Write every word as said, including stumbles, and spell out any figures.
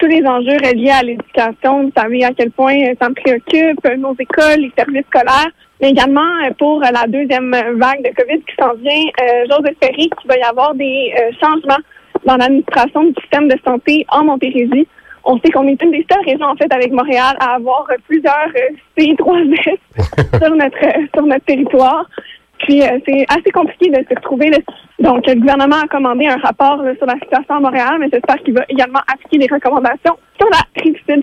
tous les enjeux reliés à l'éducation. Vous savez à quel point ça me préoccupe, nos écoles, les services scolaires, mais également pour la deuxième vague de COVID qui s'en vient. Euh, j'ose espérer qu'il va y avoir des euh, changements dans l'administration du système de santé en Montérégie. On sait qu'on est une des seules régions, en fait, avec Montréal, à avoir plusieurs euh, C trois S sur notre sur notre territoire. Puis, euh, c'est assez compliqué de se retrouver. Là. Donc, le gouvernement a commandé un rapport là, sur la situation à Montréal, mais j'espère qu'il va également appliquer les recommandations sur la Rive-Sud.